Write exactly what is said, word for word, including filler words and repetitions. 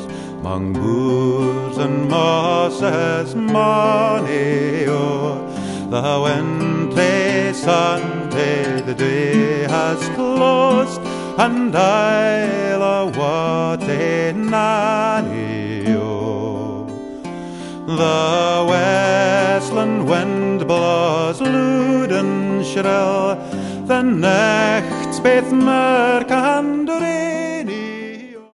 'mong moors and mosses mony o'er. The wintry Sunday the day has closed, and I'll a-watty nanny o. The westland wind blaws loud and shrill, the nicht's baith mirk and rain.